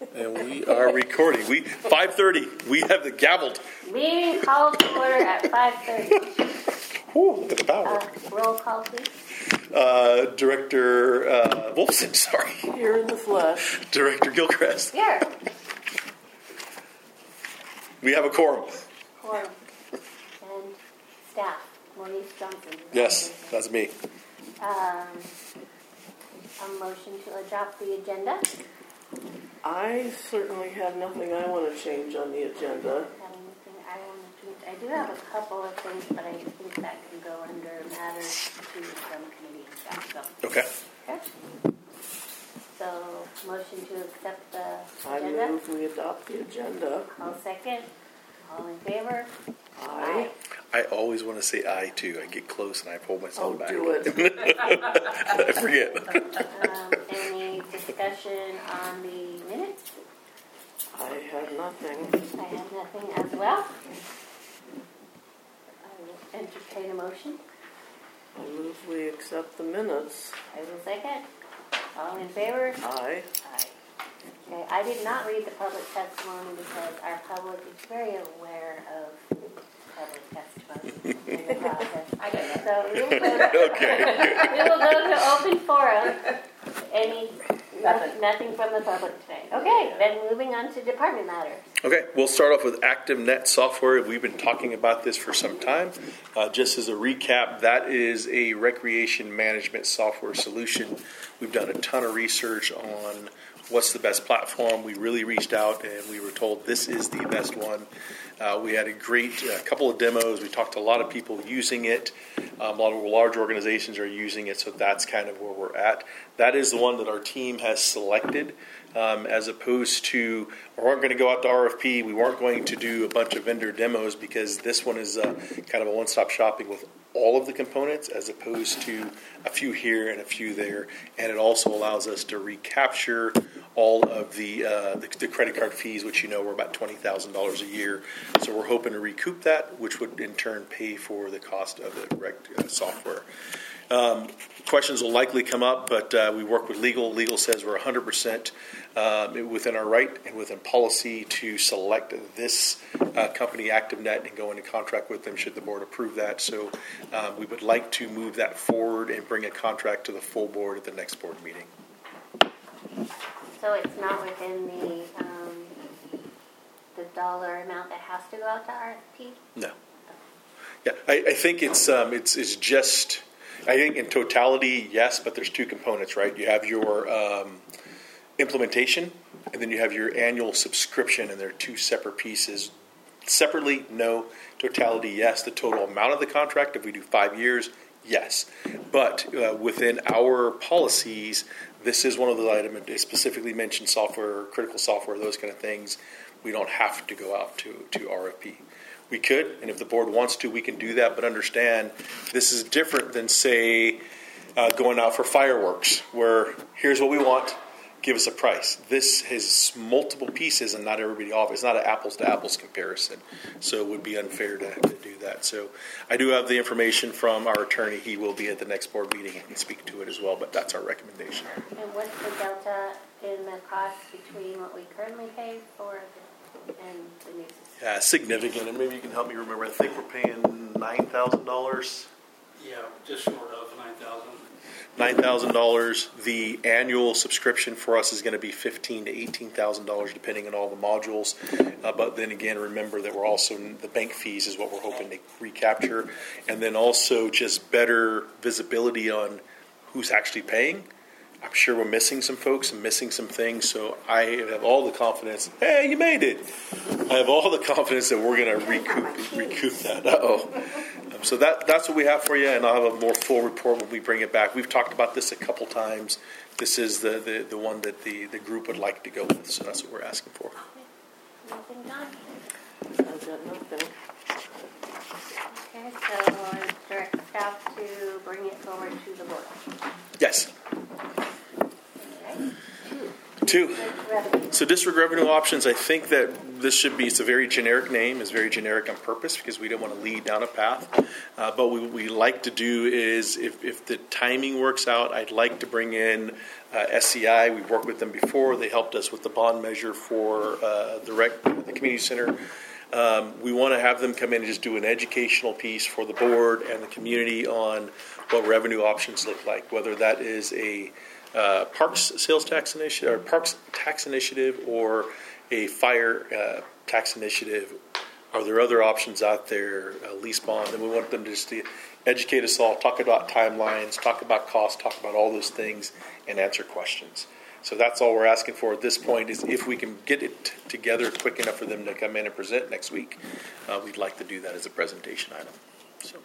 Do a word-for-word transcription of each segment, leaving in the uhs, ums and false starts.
And we are recording. We five thirty. We have the gavelled. Meeting called to order at five thirty. Whew, look at the power. Uh, roll call, please. Uh, Director uh, Wolfson, sorry. Here in the flesh. Director Gilchrist. Here. We have a quorum. Quorum. And staff. Maurice Johnson. Yes, that's me. Um, a motion to adopt the agenda. I certainly have nothing I want to change on the agenda. Have anything I want to change? I do have a couple of things, but I think that can go under matters to some committee and stuff. So. Okay. Okay. So, motion to accept the I agenda. move we adopt the agenda. I'll second. All in favor? Aye. I always want to say I too. I get close and I pull myself Oh, back. do it. I forget. Um, any discussion on the minutes? I have nothing. I have nothing as well. I will entertain a motion. I move we accept the minutes. I will second. All in favor? Aye. Aye. Okay, I did not read the public testimony because our public is very aware of public testimony in the process. I get it. So we will go to, Okay. we will go to open forum. Any nothing. nothing from the public today. Okay, then moving on to department matters. Okay, we'll start off with ActiveNet software. We've been talking about this for some time. Uh, just as a recap, that is a recreation management software solution. We've done a ton of research on what's the best platform. We really reached out and we were told this is the best one. Uh, we had a great uh, couple of demos. We talked to a lot of people using it. Um, a lot of large organizations are using it, so that's kind of where we're at. That is the one that our team has selected, um, as opposed to, we weren't going to go out to R F P. We weren't going to do a bunch of vendor demos because this one is uh, kind of a one-stop shopping with all of the components as opposed to a few here and a few there. And it also allows us to recapture all of the, uh, the the credit card fees, which you know were about twenty thousand dollars a year. So we're hoping to recoup that, which would in turn pay for the cost of the direct uh, software. Um, questions will likely come up, but uh, we work with legal. Legal says we're one hundred percent um, within our right and within policy to select this uh, company, ActiveNet, and go into contract with them should the board approve that. So um, we would like to move that forward and bring a contract to the full board at the next board meeting. So it's not within the um, the dollar amount that has to go out to R F P? No. Yeah, I, I think it's um, it's it's just. I think in totality, yes, but there's two components, right? You have your um, implementation, and then you have your annual subscription, and they're two separate pieces. Separately, no. Totality, yes. The total amount of the contract, if we do five years, yes. But uh, within our policies, this is one of the items. They specifically mentioned software, critical software, those kind of things. We don't have to go out to, to R F P. We could, and if the board wants to, we can do that. But understand, this is different than, say, uh, going out for fireworks, where here's what we want, give us a price. This has multiple pieces, and not everybody offers. It's not an apples-to-apples comparison, so it would be unfair to, to do that. So I do have the information from our attorney. He will be at the next board meeting and can speak to it as well, but that's our recommendation. And what's the delta in the cost between what we currently pay for the, and the new system? Yeah, significant, and maybe you can help me remember. I think we're paying nine thousand dollars. Yeah, just short of nine thousand. Nine thousand dollars. The annual subscription for us is going to be fifteen to eighteen thousand dollars, depending on all the modules. Uh, but then again, remember that we're also the bank fees is what we're hoping to recapture, and then also just better visibility on who's actually paying. I'm sure we're missing some folks and missing some things, so I have all the confidence. Hey, you made it! I have all the confidence that we're going to recoup recoup that. Uh-oh. Um, so that that's what we have for you, and I'll have a more full report when we bring it back. We've talked about this a couple times. This is the, the, the one that the, the group would like to go with, so that's what we're asking for. Nothing done? I've got nothing. Okay, so I'll direct staff to bring it forward to the board. Yes. Okay. To too. Revenue. So district revenue options, I think that this should be, it's a very generic name, it's very generic on purpose because we don't want to lead down a path. Uh, but what we like to do is, if, if the timing works out, I'd like to bring in uh, S C I. We've worked with them before. They helped us with the bond measure for uh, the, rec, the community center. Um, we want to have them come in and just do an educational piece for the board and the community on what revenue options look like, whether that is a uh, parks sales tax initiative or parks tax initiative or a fire uh, tax initiative. Are there other options out there, uh, lease bond? And we want them just to educate us all, talk about timelines, talk about costs, talk about all those things, and answer questions. So that's all we're asking for at this point is if we can get it t- together quick enough for them to come in and present next week, uh, we'd like to do that as a presentation item. So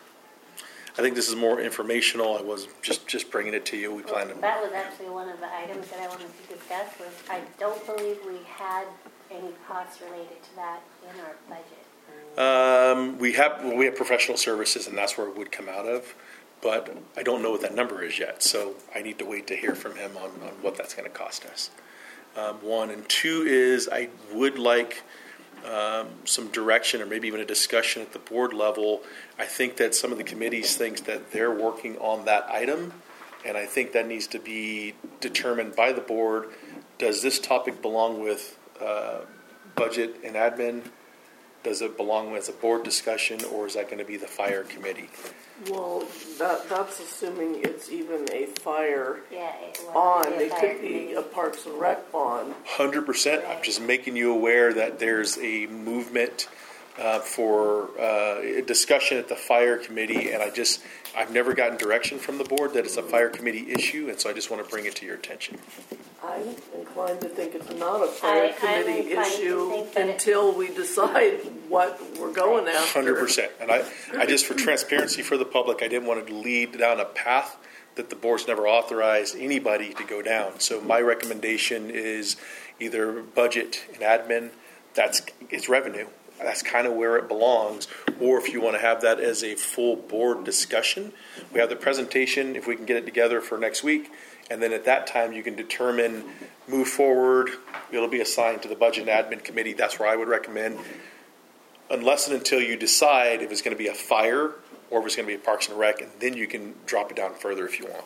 I think this is more informational. I was just, just bringing it to you. We plan to... That was actually one of the items that I wanted to discuss was I don't believe we had any costs related to that in our budget. Um, we have well, we have professional services, and that's where it would come out of. But I don't know what that number is yet, so I need to wait to hear from him on, on what that's going to cost us. Um, one and two is I would like um, some direction or maybe even a discussion at the board level. I think that some of the committees think that they're working on that item, and I think that needs to be determined by the board. Does this topic belong with uh, budget and admin? Does it belong as a board discussion, or is that going to be the fire committee? Well, that, that's assuming it's even a fire Yeah, it was bond. a It fire could be committee. a Parks and Rec bond. one hundred percent. I'm just making you aware that there's a movement uh, for uh, a discussion at the fire committee, and I just, I've never gotten direction from the board that it's a fire committee issue, and so I just want to bring it to your attention. I'm inclined to think it's not a fire I- I'm committee inclined to issue think that it- until we decide what we're going after. one hundred percent. And I, I just, for transparency for the public, I didn't want to lead down a path that the board's never authorized anybody to go down. So my recommendation is either budget and admin, that's it's revenue. That's kind of where it belongs. Or if you want to have that as a full board discussion, we have the presentation, if we can get it together for next week, and then at that time you can determine, move forward, it'll be assigned to the budget and admin committee. That's where I would recommend. Unless and until you decide if it's going to be a fire or if it's going to be a Parks and Rec, and then you can drop it down further if you want.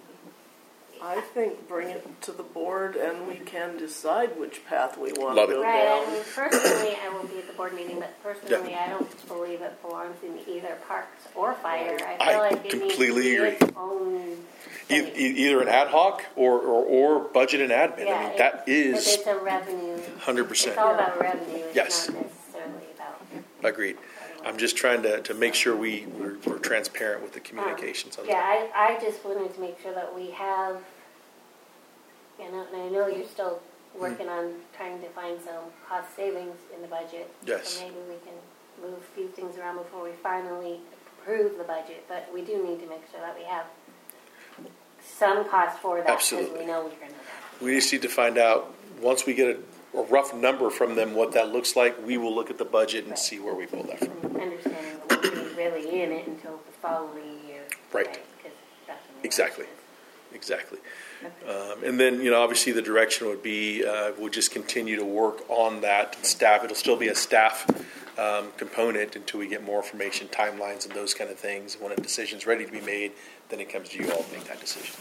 I think bring it to the board and we can decide which path we want Love to it. go Right, I down. mean, personally, I won't be at the board meeting, but personally, I don't believe it belongs in either parks or fire. I I feel like it needs to completely be agree. its own E- thing. e- either an ad hoc or, or, or budget and admin. Yeah, I mean, it- that but is it's a revenue. one hundred percent. It's all about revenue. It's Yes. not necessarily about. Agreed. I'm just trying to, to make sure we, we're, we're transparent with the communications on Yeah, that. I, I just wanted to make sure that we have, you know, and I know you're still working on trying to find some cost savings in the budget. Yes. So maybe we can move a few things around before we finally approve the budget, but we do need to make sure that we have some cost for that. Absolutely. Because we know we're going to. We just need to find out, once we get a, a rough number from them, what that looks like, we will look at the budget and Right. see where we pull that from. Understanding that we won't be really in it until the following year. Right. Because that's when the Exactly. election is. Exactly. Um, and then, you know, obviously the direction would be uh, we'll just continue to work on that. Staff, it'll still be a staff um, component until we get more information, timelines, and those kind of things. When a decision's ready to be made, then it comes to you all to make that decision.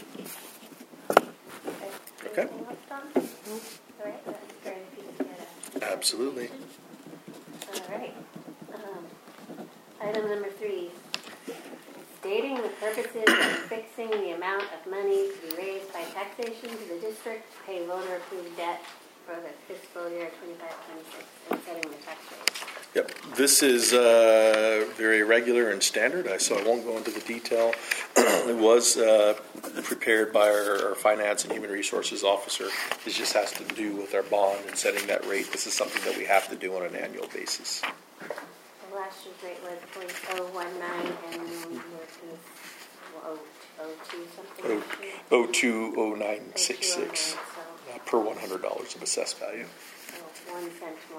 Okay. Anything else, Don? All right, that'd be great if you could get a- Absolutely. All right. Um, Item number three, stating the purposes of fixing the amount of money to be raised by taxation to the district to pay voter-approved debt for the fiscal year twenty-five twenty-six and setting the tax rate. Yep. This is uh, very regular and standard, I- so I won't go into the detail. It was uh, prepared by our, our Finance and Human Resources Officer. This just has to do with our bond and setting that rate. This is something that we have to do on an annual basis. The last year's rate was point oh one nine and yours is oh, oh two something. Oh, this year. oh two oh nine six oh two oh nine, six so- uh, per one hundred dollars of assessed value. So one cent more.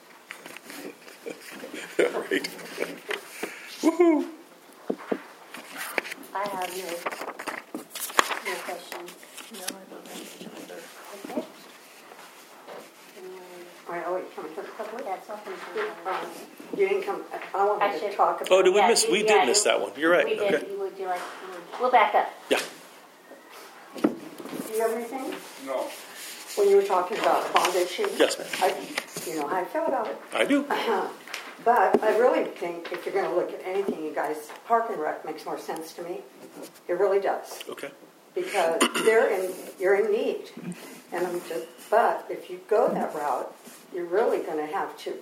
Right. Woohoo! I have no, no questions. No, I don't have any either. Okay. Or are you coming to the public? That's open to the Um, public. You didn't come, I I wanted to should- talk about. Oh, did we Yeah, miss? you- We yeah, did miss you- that one. You're right. We did, Okay. would you like, we'll back up. Yeah. Do you have anything? No. When you were talking about bond issue? Yes, ma'am. I, you know how I feel about it. I do. But I really think if you're going to look at anything, you guys, Park and Rec makes more sense to me. It really does. Okay. Because they're in, you're in need. And I'm just, but if you go that route, you're really going to have to,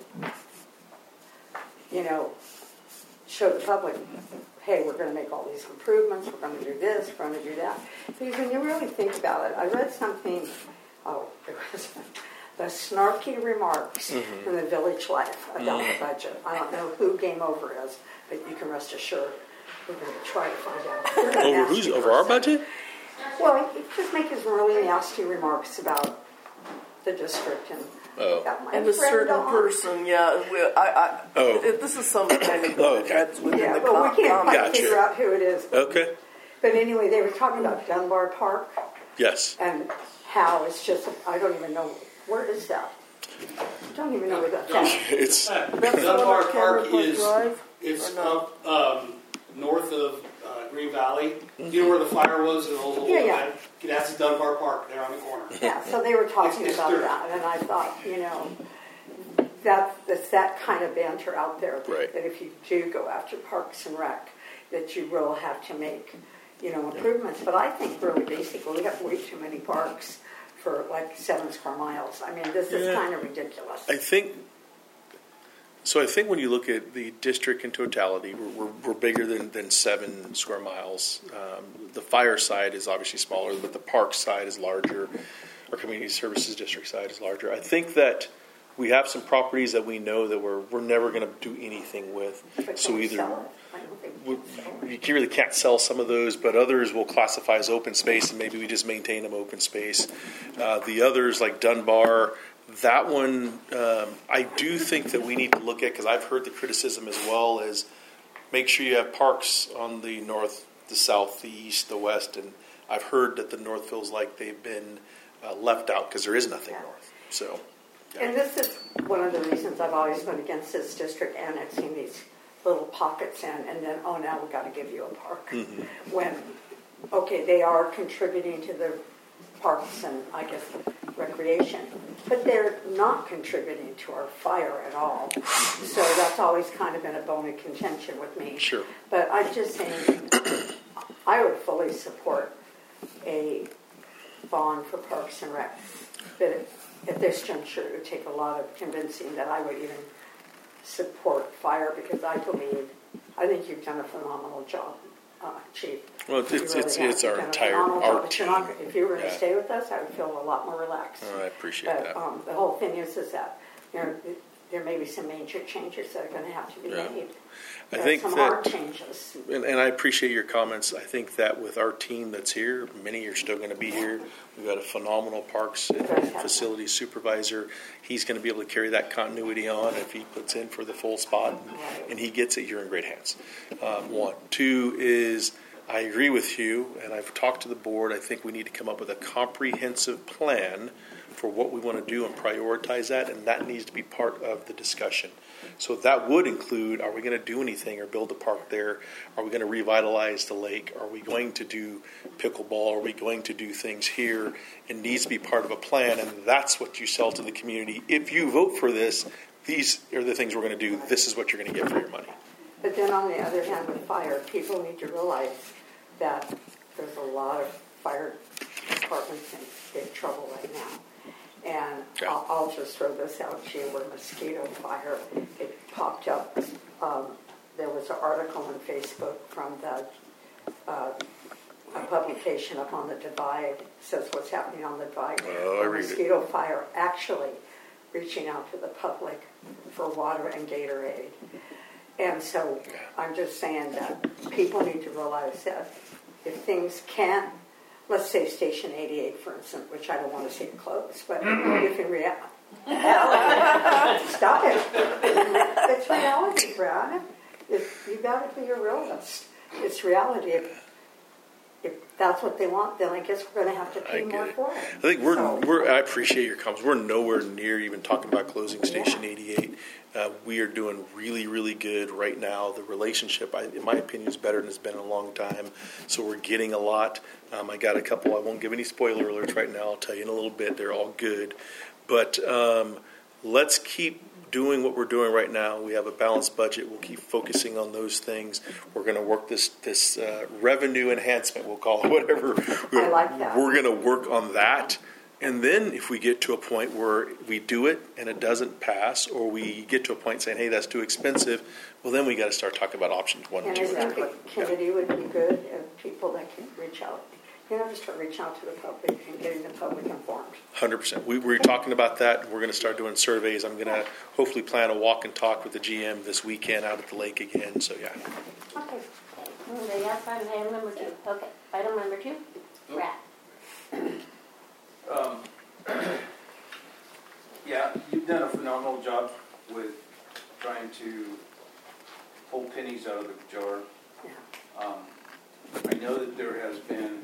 you know, show the public, hey, we're going to make all these improvements, we're going to do this, we're going to do that. Because when you really think about it, I read something, oh, it was the snarky remarks Mm-hmm. in the Village Life about the budget. I don't know who Game Over is, but you can rest assured we're going to try to find out. They're a Over nasty who's over our person. budget? Well, he just making some really nasty remarks about the district and Oh. got my And a friend certain on. person, yeah, we, I, I, Oh. it- this is something kind of Oh, okay. that's within Yeah, the but com- we can't quite Gotcha. figure out who it is. Okay. But anyway, they were talking about Dunbar Park Yes. and how it's just, I don't even know, where is that? I don't even know where that's at. It's That's the one Dunbar on Park Cameron is, Drive? it's Or no? up, um, north of, uh, Green Valley. You know where the fire was and all the Yeah, yeah. That's Dunbar Park there on the corner. Yeah, so they were talking It's- it's about dirt. that, and I thought, you know, that, that's that kind of banter out there. Right. That if you do go after Parks and Rec, that you will have to make, you know, improvements. But I think really basically we have way too many parks for like seven square miles. I mean, this is Yeah. kind of ridiculous. I think. So I think when you look at the district in totality, we're, we're, we're bigger than, than seven square miles. Um, the fire side is obviously smaller, but the park side is larger. Our community services district side is larger. I think that we have some properties that we know that we're we're never going to do anything with. But So can we either sell it? I don't think we we- can sell it. you really can't sell some of those, but others will classify as open space, and maybe we just maintain them open space. Uh, the others, like Dunbar, that one, um, I do think that we need to look at, because I've heard the criticism as well, is make sure you have parks on the north, the south, the east, the west, and I've heard that the north feels like they've been uh, left out because there is nothing Yeah. north. So, And this is one of the reasons I've always been against this district annexing these little pockets in, and then, oh, now we've got to give you a park. Mm-hmm. When, okay, they are contributing to the parks and, I guess, recreation, but they're not contributing to our fire at all. So that's always kind of been a bone of contention with me. Sure. But I'm just saying, I would fully support a bond for Parks and Rec. But at this juncture, it would take a lot of convincing that I would even support fire, because I believe, I think you've done a phenomenal job, uh, Chief. well, it's You it's really it's, have. it's You've our done a entire phenomenal our job. But team. you're not- If you were going Yeah. to stay with us, I would feel a lot more relaxed. Oh, I appreciate But that. um, the whole thing is, is that there, there may be some major changes that are going to have to be Yeah. made. I There are think some that- hard changes. And, and I appreciate your comments. I think that with our team that's here, many are still going to be here. We've got a phenomenal parks and facilities supervisor. He's going to be able to carry that continuity on if he puts in for the full spot, and he gets it. You're in great hands. Um, one, two is I agree with you, and I've talked to the board. I think we need to come up with a comprehensive plan for what we want to do and prioritize that, and that needs to be part of the discussion. So that would include, are we going to do anything or build a park there? Are we going to revitalize the lake? Are we going to do pickleball? Are we going to do things here? It needs to be part of a plan, and that's what you sell to the community. If you vote for this, these are the things we're going to do. This is what you're going to get for your money. But then on the other hand, with fire, people need to realize that there's a lot of fire departments in big trouble right now. And Yeah. I'll, I'll just throw this out to you, where mosquito fire, it popped up. Um, there was an article on Facebook from the uh, a publication up on the Divide, says what's happening on the Divide. Oh, I read it. Mosquito fire actually reaching out to the public for water and Gatorade. And so I'm just saying that people need to realize that if things can't, let's say Station eighty-eight, for instance, which I don't want to see it close, but if in reality, stop it. It's reality, Brad. If you got to be a realist. It's reality. If if that's what they want, then I guess we're going to have to I pay get more it. for it. I think we're, So- we're, I appreciate your comments. We're nowhere near even talking about closing Station Yeah. eighty-eight. Uh, we are doing really, really good right now. The relationship, I, in my opinion, is better than it's been in a long time. So we're getting a lot. Um, I got a couple, I won't give any spoiler alerts right now. I'll tell you in a little bit. They're all good. But um, let's keep doing what we're doing right now. We have a balanced budget. We'll keep focusing on those things. We're going to work this this uh, revenue enhancement, we'll call it, whatever. I like that. We're going to work on that. And then if we get to a point where we do it and it doesn't pass, or we get to a point saying, hey, that's too expensive, well, then we got to start talking about options one and And I two. think the committee would be good, and people that can reach out, you know, just to reach out to the public and getting the public informed. one hundred percent. We were talking about that. We're going to start doing surveys. I'm going to hopefully plan a walk and talk with the G M this weekend out at the lake again. So, yeah. Okay. Anybody else on item number two? Okay, item number two, Brad. Um, yeah, you've done a phenomenal job with trying to pull pennies out of the jar. Yeah. Um, I know that there has been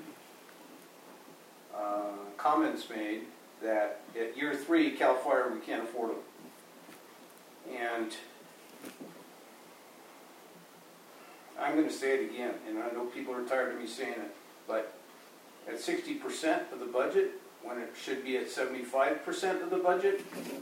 uh, comments made that at year three, Cal Fire, we can't afford them. And I'm going to say it again, and I know people are tired of me saying it, but at sixty percent of the budget, when it should be at seventy-five percent of the budget,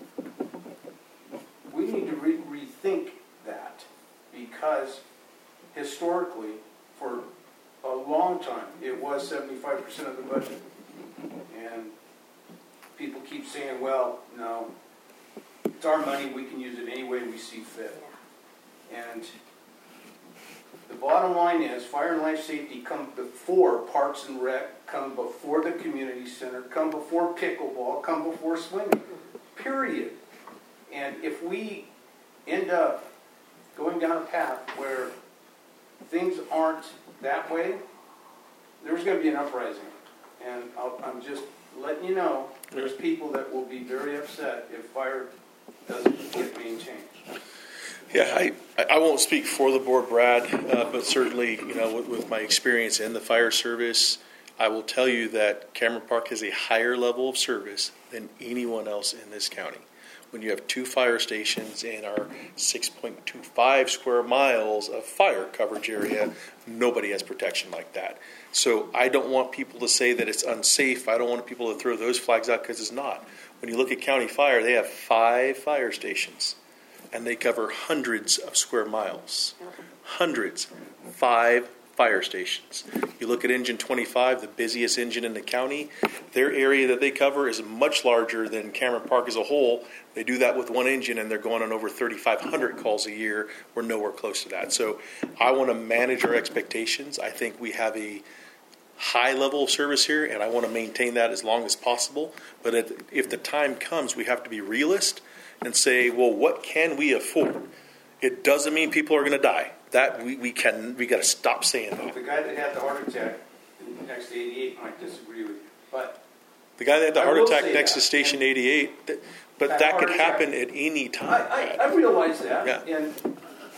we need to re- rethink that, because historically, for a long time, it was seventy-five percent of the budget. And people keep saying, well, no, it's our money, we can use it any way we see fit. And the bottom line is, fire and life safety come before Parks and Rec, come before the community center, come before pickleball, come before swimming, period. And if we end up going down a path where things aren't that way, there's going to be an uprising. And I'll, I'm just letting you know, there's people that will be very upset if fire doesn't get maintained. Yeah, I, I won't speak for the board, Brad, uh, but certainly, you know, with, with my experience in the fire service, I will tell you that Cameron Park has a higher level of service than anyone else in this county. When you have two fire stations in our six point two five square miles of fire coverage area, nobody has protection like that. So I don't want people to say that it's unsafe. I don't want people to throw those flags out, because it's not. When you look at County Fire, they have five fire stations, and they cover hundreds of square miles. Hundreds. Five fire stations. You look at Engine twenty-five, the busiest engine in the county, their area that they cover is much larger than Cameron Park as a whole. They do that with one engine, and they're going on over thirty-five hundred calls a year. We're nowhere close to that. So I want to manage our expectations. I think we have a high level of service here, and I want to maintain that as long as possible. But if the time comes, we have to be realist and say, well, what can we afford? It doesn't mean people are going to die. That we, we can we got to stop saying that. The guy that had the heart attack next to eighty-eight might disagree with you, but The guy that had the I heart will attack say next that. to Station eighty-eight, th- but That that heart could attack- happen at any I, time. I, I realize that. Yeah. And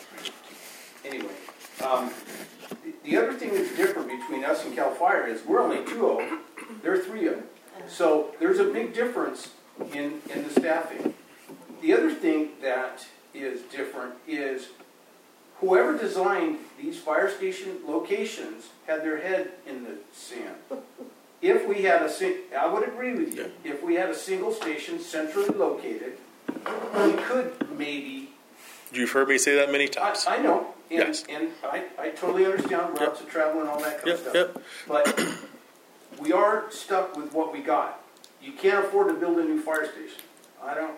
anyway, um, the, the other thing that's different between us and Cal Fire is we're only two of them. They're three of them. So there's a big difference in, in the staffing. The other thing that is different is whoever designed these fire station locations had their head in the sand. If we had a, sing- I would agree with you, if we had a single station centrally located, we could maybe, You've heard me say that many I, times. I know, and, Yes. and I, I totally understand routes of travel and all that kind Yep, of stuff. yep. But we are stuck with what we got. You can't afford to build a new fire station. I don't,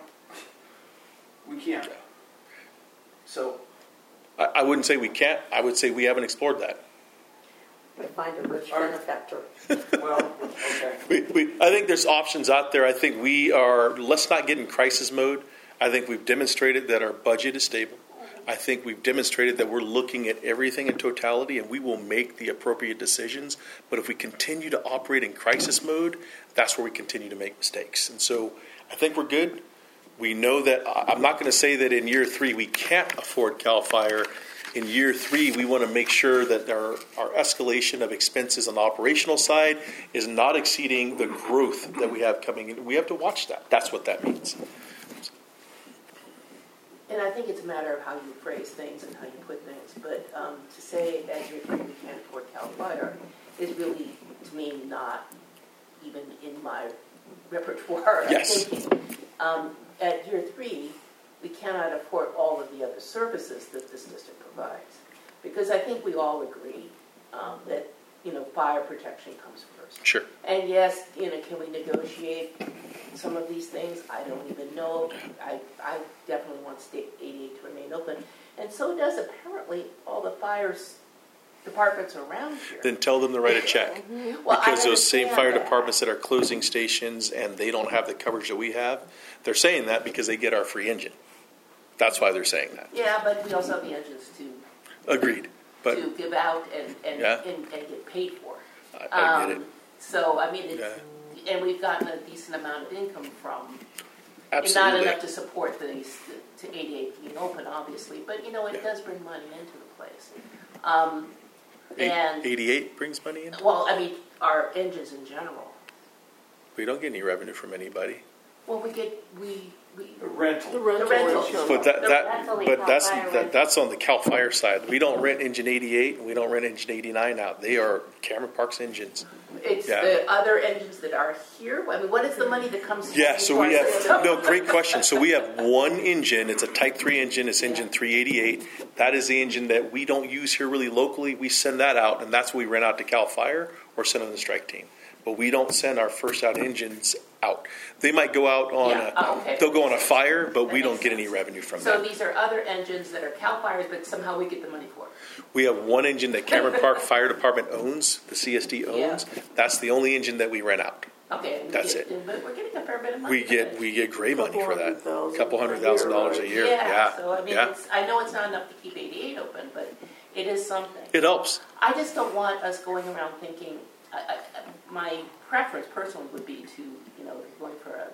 we can't. So, I, I wouldn't say we can't. I would say we haven't explored that. We find a rich All right. benefactor. well, okay. We, we, I think there's options out there. I think we are, let's not get in crisis mode. I think we've demonstrated that our budget is stable. I think we've demonstrated that we're looking at everything in totality, and we will make the appropriate decisions. But if we continue to operate in crisis mode, that's where we continue to make mistakes. And so I think we're good. We know that, I'm not going to say that in year three we can't afford CAL FIRE. In year three, we want to make sure that our, our escalation of expenses on the operational side is not exceeding the growth that we have coming in. We have to watch that. That's what that means. And I think it's a matter of how you phrase things and how you put things. But um, to say at year three we can't afford CAL FIRE is really, to me, not even in my repertoire of Yes. thinking. Um, at year three, we cannot afford all of the other services that this district provides. Because I think we all agree um, that, you know, fire protection comes first. Sure. And yes, you know, can we negotiate some of these things? I don't even know. I, I definitely want State eighty-eight to remain open. And so does apparently all the fire departments around here. Then tell them to write a check. Well, I Because those same understand fire that. departments that are closing stations and they don't have the coverage that we have, they're saying that because they get our free engine. That's why they're saying that. Yeah, but we also have the engines to, Agreed. But to give out and, and, Yeah. and, and get paid for. I, I get Um, it. So, I mean, it's, and we've gotten a decent amount of income from, and not Absolutely. enough to support the, to eighty-eight being open, obviously, but, you know, it does bring money into the place. Um, Eight- and, eighty-eight brings money in? well, I mean, our engines in general. We don't get any revenue from anybody. Well, we get, we, we, The rental. The rental rentals. insurance. But that, That's that only but Cal that's Fire that, rent. that's on the Cal Fire side. We don't rent engine eighty-eight and we don't rent engine eighty-nine out. They are Cameron Parks engines. it's Yeah. the other engines that are here. I mean, what is the money that comes? Yeah, so we to have us? no great question. So we have one engine. It's a Type three engine. It's engine three eighty-eight. That is the engine that we don't use here really locally. We send that out, and that's what we rent out to Cal Fire or send on the strike team. But we don't send our first out engines out. They might go out on Yeah, a, oh, okay. they'll go on a fire, but That we don't makes get any sense. revenue from So that. these are other engines that are CAL FIREs, but somehow we get the money for. We have one engine that Cameron Park Fire Department owns, the C S D owns. That's the only engine that we rent out. Okay, and we That's get, it. But we're getting a fair bit of money. We for get it. we get great money for that. Couple hundred thousand Couple hundred a thousand year, dollars a right? year. Yeah, Yeah. so I mean, yeah. it's, I know it's not enough to keep eighty-eight open, but it is something. It helps. I just don't want us going around thinking. I, I, my preference personally would be to, you know, going for a,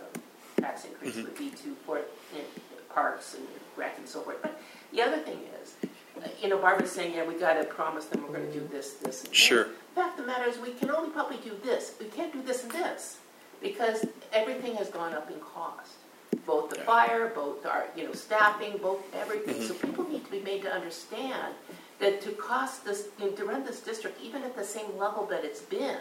a tax increase Mm-hmm. would be to for you know, parks and rec and so forth. But the other thing is, uh, you know, Barbara's saying, yeah, we got to promise them we're going to do this, this, and this. Sure. The fact of the matter is, we can only probably do this. We can't do this and this because everything has gone up in cost. Both the fire, both our, you know, staffing, both everything. So people need to be made to understand that to cost this, you know, to run this district, even at the same level that it's been,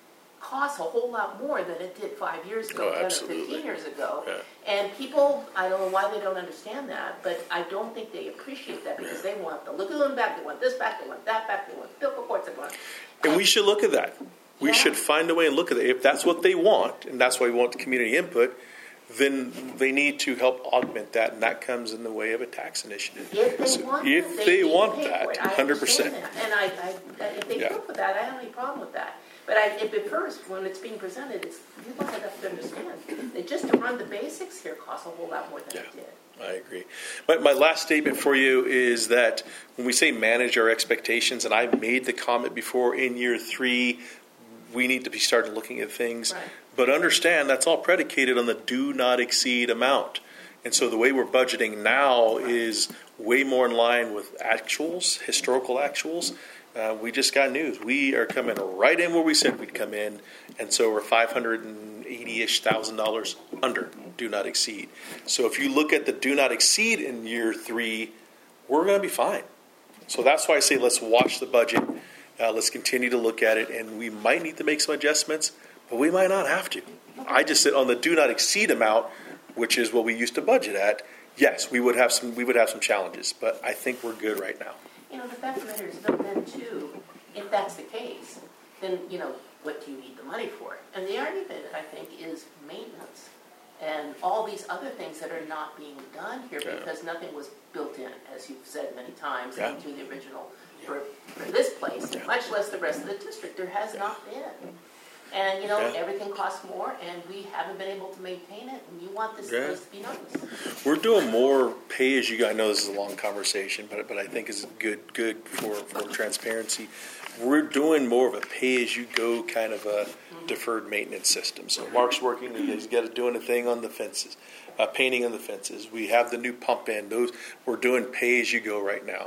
costs a whole lot more than it did five years ago, Oh, ten or absolutely. fifteen years ago. Yeah. And people, I don't know why they don't understand that, but I don't think they appreciate that because they want the lagoon back, they want this back, they want that back, they want bill reports, they want. And we should look at that. We Yeah. should find a way and look at it. If that's what they want, and that's why we want the community input, then they need to help augment that, and that comes in the way of a tax initiative. If they So want if it, they they need to want pay that, for it. I one hundred percent. understand that. And I, I, if they Yeah. go for that, I don't have any problem with that. But I, if at first, when it's being presented, it's, people have to understand that just to run the basics here costs a whole lot more than it Yeah. did. I agree. My, my last statement for you is that when we say manage our expectations, and I made the comment before, in year three, we need to be starting looking at things. Right. But understand that's all predicated on the do not exceed amount. And so the way we're budgeting now is way more in line with actuals, historical actuals. Uh, we just got news. We are coming right in where we said we'd come in, and so we're five hundred eighty-ish thousand dollars under do not exceed. So if you look at the do not exceed in year three, we're going to be fine. So that's why I say let's watch the budget. Uh, let's continue to look at it, and we might need to make some adjustments, but we might not have to. I just said on the do not exceed amount, which is what we used to budget at. Yes, we would have some. We would have some challenges, but I think we're good right now. You know, the fact of the matter is, though, then too, if that's the case, then, you know, what do you need the money for? And the argument, I think, is maintenance and all these other things that are not being done here Yeah. because nothing was built in, as you've said many times, Yeah. into the original for, for this place, Yeah. much less the rest of the district. There has not been. And, you know, Yeah. everything costs more, and we haven't been able to maintain it, and you want this Yeah. place to be nice. We're doing more pay as you go. I know this is a long conversation, but but I think is good good for, for transparency. We're doing more of a pay as you go kind of a deferred maintenance system. So Mark's working; he's got to doing a thing on the fences, uh, painting on the fences. We have the new pump in. Those we're doing pay as you go right now.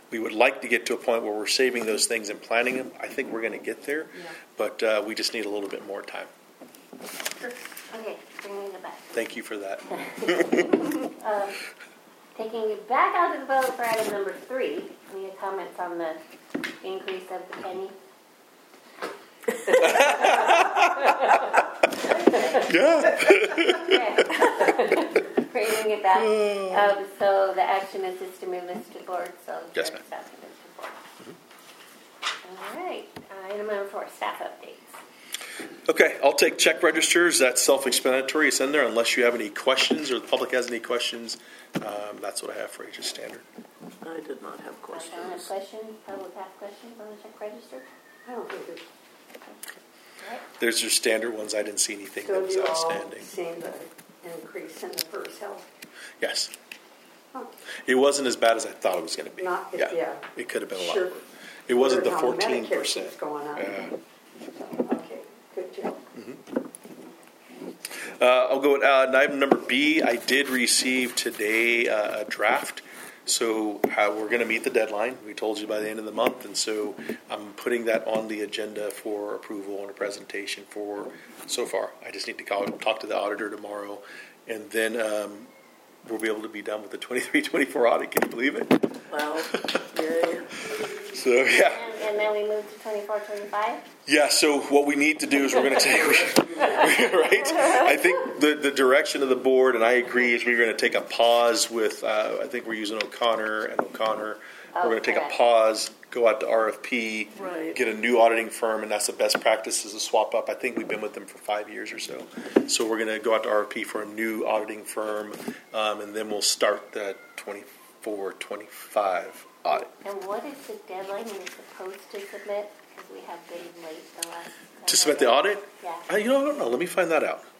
We would like to get to a point where we're saving those things and planning them. I think we're going to get there, Yeah. but uh, we just need a little bit more time. Okay, bringing it back. Thank you for that. Um, Taking you back out of the vote for item number three, any comments on the increase of the penny? Yeah. Okay. Bringing it back. Um, so the action is just to move this to board, so. Yes, ma'am. staff can move to board. All right, item number four, staff updates. Okay, I'll take check registers. That's self-explanatory. It's in there unless you have any questions or the public has any questions. Um, that's what I have for you, just standard. I did not have I don't have questions. questions, public have questions on the check register? I don't think there's, All right. There's your standard ones. I didn't see anything so that have was you all outstanding. seen the increase in the first health? Yes. Oh, It wasn't as bad as I thought it was going to be. Not, yeah. It could have been a lot Sure. worse. It wasn't the How fourteen Medicare percent. keeps going up. Yeah. Okay, good job. Uh, I'll go with uh, item number B. I did receive today uh, a draft. So uh, we're going to meet the deadline. We told you by the end of the month. And so I'm putting that on the agenda for approval and a presentation for so far. I just need to call, talk to the auditor tomorrow. And then um, we'll be able to be done with the twenty-three twenty-four audit. Can you believe it? Well, yay. So, yeah. And, and then we move to twenty-four, twenty-five? Yeah, so what we need to do is we're going to take, right? I think the, the direction of the board, and I agree, is we're going to take a pause with, uh, I think we're using O'Connor and O'Connor. We're going to take a correct. pause, go out to R F P, Right. get a new auditing firm, and that's the best practice is a swap up. I think we've been with them for five years or so. So we're going to go out to R F P for a new auditing firm, um, and then we'll start the twenty-four twenty-five audit. And what is the deadline we're supposed to submit? Because we have been late the last. To submit the audit? Yeah, Uh, you know, I don't know. Let me find that out.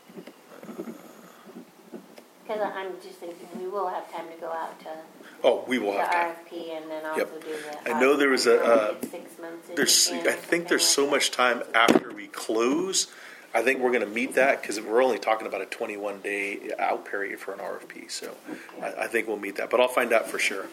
because I'm just thinking we will have time to go out to Oh, we will the have time. R F P and then also Yep. do the. I know there was a, uh, audit six months in There's, advance I or think there's so something much time after we close. I think we're going to meet that because we're only talking about a twenty-one day out period for an R F P. So I, I think we'll meet that, but I'll find out for sure.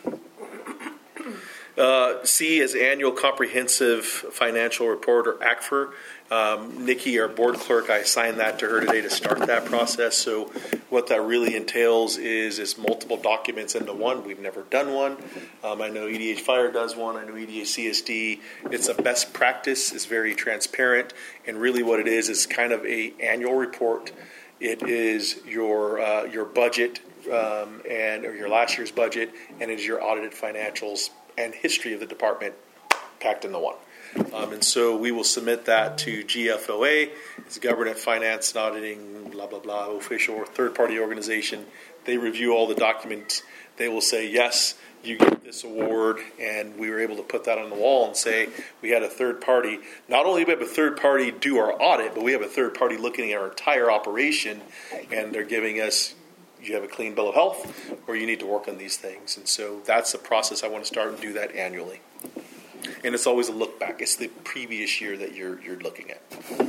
Uh, C is annual comprehensive financial report, or A C F R. Um, Nikki, our board clerk, I assigned that to her today to start that process. So what that really entails is is multiple documents into one. We've never done one. Um, I know E D H Fire does one. I know E D H C S D. It's a best practice. It's very transparent, and really what it is is kind of a annual report. It is your uh, your budget um, and or your last year's budget, and it is your audited financials and history of the department packed into one. Um, and so we will submit that to G F O A. It's Government Finance and Auditing, blah, blah, blah, official or third-party organization. They review all the documents. They will say, yes, you get this award, and we were able to put that on the wall and say we had a third party. Not only do we have a third party do our audit, but we have a third party looking at our entire operation, and they're giving us, you have a clean bill of health, or you need to work on these things. And so that's the process. I want to start and do that annually. And it's always a look back. It's the previous year that you're you're looking at.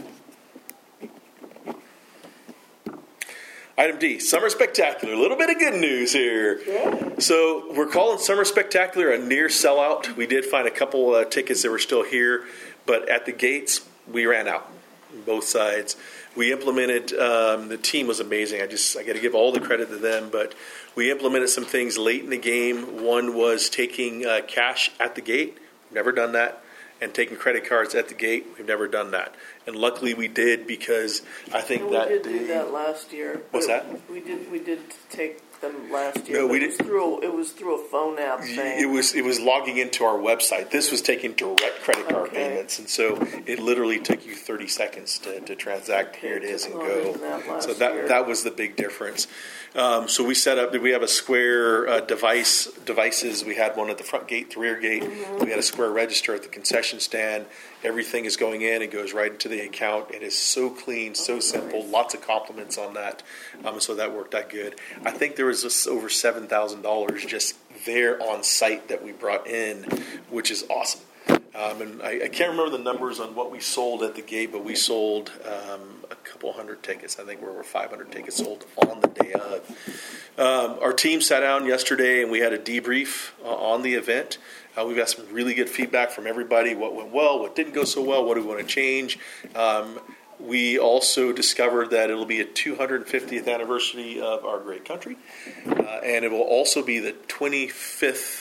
Item D, Summer Spectacular. A little bit of good news here. Yeah. So we're calling Summer Spectacular a near sellout. We did find a couple uh, tickets that were still here, but at the gates, we ran out. Both sides. We implemented, um, the team was amazing. I just, I got to give all the credit to them, but we implemented some things late in the game. One was taking uh, cash at the gate. We've never done that. And taking credit cards at the gate. We've never done that. And luckily we did because I think And that we did day, do that last year. What's But that? We did. We did take them last year. No, but we it was didn't- through. It was through a phone app thing. It was it was logging into our website. This was taking direct credit card Okay. payments, and so it literally took you thirty seconds to, to transact. Here it is, and Longer go. than that last So that year. that was the big difference. Um, so we set up. We have a square uh, device devices. We had one at the front gate, the rear gate. Mm-hmm. We had a square register at the concession stand. Everything is going in. It goes right into the account. It is so clean, so simple. Lots of compliments on that. Um, so that worked out good. I think there was just over seven thousand dollars just there on site that we brought in, which is awesome. Um, and I, I can't remember the numbers on what we sold at the gate, but we sold um, a couple hundred tickets. I think we were five hundred tickets sold on the day of. Um, our team sat down yesterday and we had a debrief uh, on the event. Uh, we've got some really good feedback from everybody. What went well, what didn't go so well, what do we want to change. Um, we also discovered that it'll be a two hundred fiftieth anniversary of our great country, uh, and it will also be the twenty-fifth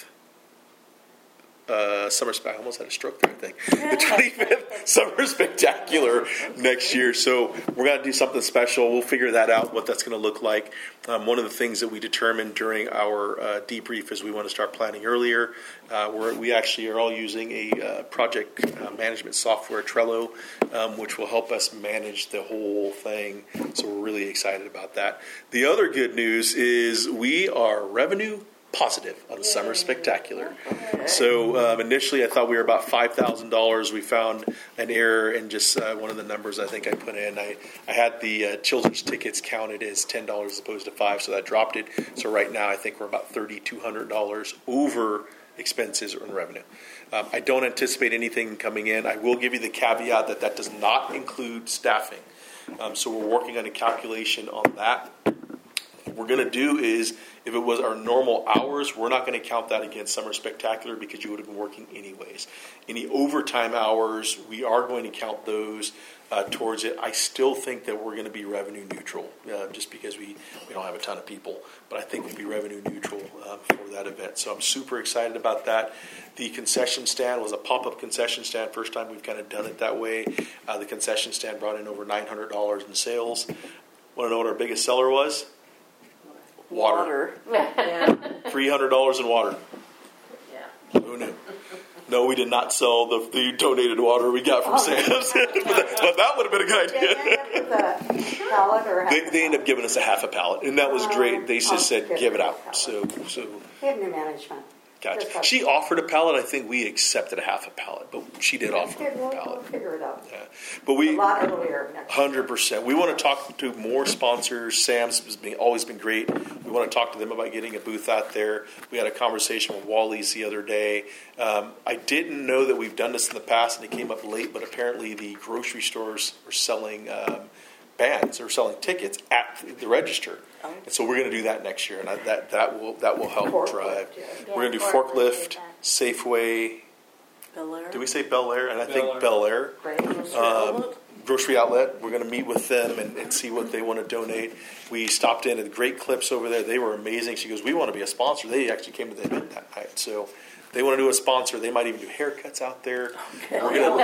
Uh, summer spec. I almost had a stroke there, I think. The twenty-fifth Summer Spectacular next year. So we're going to do something special. We'll figure that out, what that's going to look like. Um, one of the things that we determined during our uh, debrief is we want to start planning earlier. Uh, we're, we actually are all using a uh, project uh, management software, Trello, um, which will help us manage the whole thing. So we're really excited about that. The other good news is we are revenue positive on the Summer Spectacular. So um, initially I thought we were about five thousand dollars. We found an error in just uh, one of the numbers I think I put in. I, I had the uh, children's tickets counted as ten dollars as opposed to five, so that dropped it. So right now I think we're about three thousand two hundred dollars over expenses or in revenue. Um, I don't anticipate anything coming in. I will give you the caveat that that does not include staffing. Um, so we're working on a calculation on that. What we're going to do is, if it was our normal hours, we're not going to count that against Summer Spectacular because you would have been working anyways. Any overtime hours, we are going to count those uh, towards it. I still think that we're going to be revenue neutral uh, just because we, we don't have a ton of people. But I think we'll be revenue neutral um, for that event. So I'm super excited about that. The concession stand was a pop-up concession stand. First time we've kind of done it that way. Uh, the concession stand brought in over nine hundred dollars in sales. Want to know what our biggest seller was? Water. Water. Yeah. three hundred dollars in water. Yeah. Who knew? No, we did not sell the, the donated water we got from Oh. Sam's. but, that, but that would have been a good Did they idea. end up with a pallet or a half They, a they ended pallet? up giving us a half a pallet, and that was Oh, great. They oh, just said, good give it for out. the So, so They have new management. gotcha. Just She offered a pallet. I think we accepted a half a pallet, but she did offer Good, a we'll, we'll pallet. figure it out. Yeah. But A we... lot earlier next year. one hundred percent. We want to talk to more sponsors. Sam's has been, always been great. We want to talk to them about getting a booth out there. We had a conversation with Wally's the other day. Um, I didn't know that we've done this in the past, and it came up late, but apparently the grocery stores are selling um, bands or selling tickets at the register. And so we're going to do that next year, and I, that, that will that will help Forklift, drive. yeah. We're going to do Yeah, forklift, forklift did that. Safeway. Bel Air. Did we say Bel Air? And I Bel think Air. Bel Air. Great. Um, grocery outlet. We're going to meet with them and, and see what they want to donate. We stopped in at Great Clips over there. They were amazing. She goes, we want to be a sponsor. They actually came to the event that night. So they want to do a sponsor. They might even do haircuts out there. Okay. We're gonna,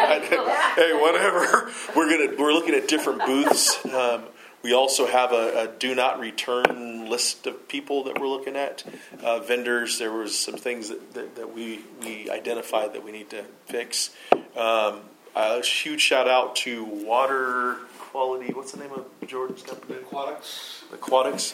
hey, whatever. We're gonna we're looking at different booths. Um, we also have a, a do not return list of people that we're looking at. Uh, vendors. There was some things that, that, that we we identified that we need to fix. Um, a huge shout out to Water Quality. What's the name of Jordan's company? Aquatics. Aquatics.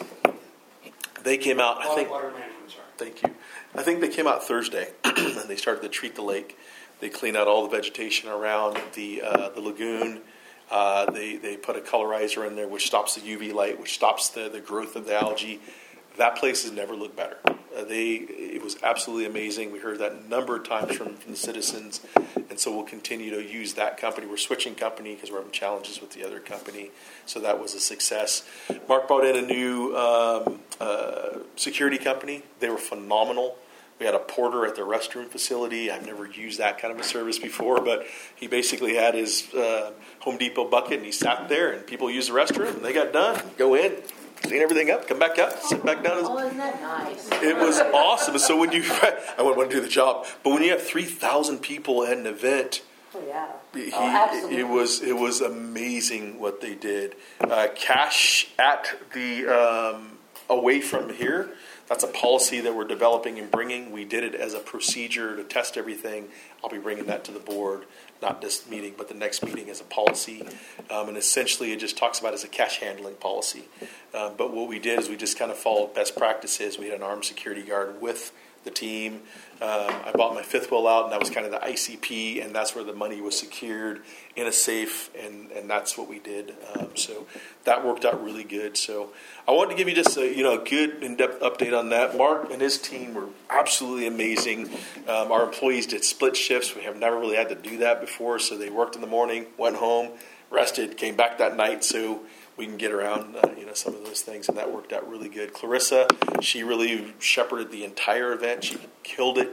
They came out. I think. Water management, sorry. Thank you. I think they came out Thursday, and they started to treat the lake. They cleaned out all the vegetation around the uh, the lagoon. Uh, they they put a colorizer in there, which stops the U V light, which stops the, the growth of the algae. That place has never looked better. Uh, they it was absolutely amazing. We heard that a number of times from, from the citizens, and so we'll continue to use that company. We're switching company because we're having challenges with the other company, so that was a success. Mark brought in a new um, uh, security company. They were phenomenal. We had a porter at the restroom facility. I've never used that kind of a service before, but he basically had his uh, Home Depot bucket, and he sat there, and people used the restroom, and they got done. Go in, clean everything up, come back out, sit back down. Oh, isn't that nice? It was awesome. So when you, I wouldn't want to do the job, but when you have three thousand people at an event, Oh, yeah. he, Oh, absolutely. it was it was amazing what they did. Uh, cash at the um, away from here. That's a policy that we're developing and bringing. We did it as a procedure to test everything. I'll be bringing that to the board, not this meeting, but the next meeting as a policy. Um, and essentially it just talks about it as a cash handling policy. Um, but what we did is we just kind of followed best practices. We had an armed security guard with the team. Um, I bought my fifth wheel out, and that was kind of the I C P, and that's where the money was secured in a safe, and, and that's what we did. Um, so that worked out really good. So I wanted to give you just a you know a good in-depth update on that. Mark and his team were absolutely amazing. Um, our employees did split shifts. We have never really had to do that before, so they worked in the morning, went home, rested, came back that night, so we can get around, uh, you know, some of those things, and that worked out really good. Clarissa, she really shepherded the entire event. She killed it.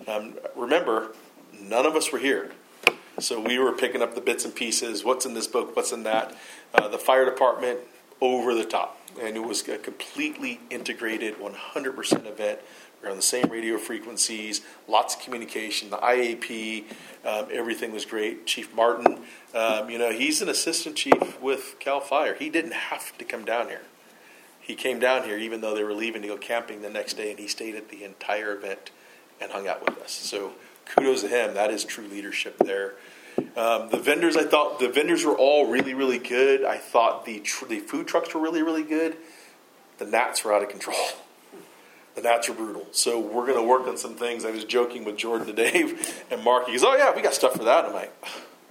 Um, remember, none of us were here. So we were picking up the bits and pieces. What's in this book? What's in that? Uh, the fire department, over the top. And it was a completely integrated one hundred percent event. We were on the same radio frequencies, lots of communication, the I A P, um, everything was great. Chief Martin, um, you know, he's an assistant chief with CAL FIRE. He didn't have to come down here. He came down here even though they were leaving to go camping the next day, and he stayed at the entire event and hung out with us. So kudos to him. That is true leadership there. Um, the vendors, I thought the vendors were all really, really good. I thought the tr- the food trucks were really, really good. The gnats were out of control. The gnats are brutal. So we're going to work on some things. I was joking with Jordan today, and Mark, he goes, oh yeah, we got stuff for that. I'm like,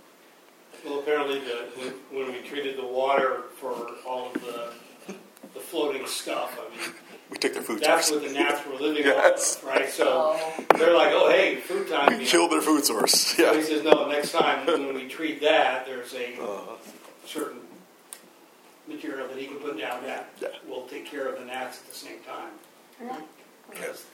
Well, apparently the, when, when we treated the water for all of the the floating stuff, I mean, we took their food that's source. what the gnats were living Yes. off of, right? So they're like, oh, hey, food time. We you know. killed their food source. So he Yeah. says, no, next time when we treat that, there's a Uh, certain material that he can put down that Yeah. will take care of the gnats at the same time. yes.